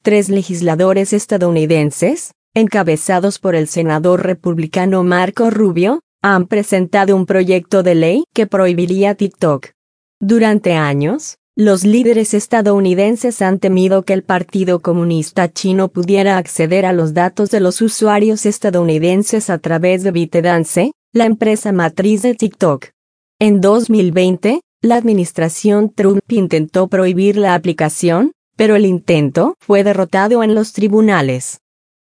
3 legisladores estadounidenses, encabezados por el senador republicano Marco Rubio, han presentado un proyecto de ley que prohibiría TikTok. Durante años, los líderes estadounidenses han temido que el Partido Comunista Chino pudiera acceder a los datos de los usuarios estadounidenses a través de ByteDance, la empresa matriz de TikTok. En 2020, la administración Trump intentó prohibir la aplicación, pero el intento fue derrotado en los tribunales.